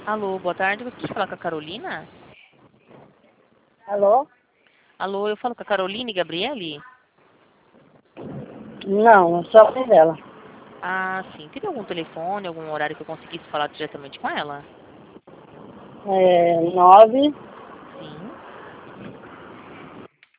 Alô, boa tarde. Eu gostaria de falar com a Carolina. Alô? Alô, eu falo com a Caroline Gabriele? Não, eu sou a mãe dela. Ah, sim. Teria algum telefone, algum horário que eu conseguisse falar diretamente com ela? É 9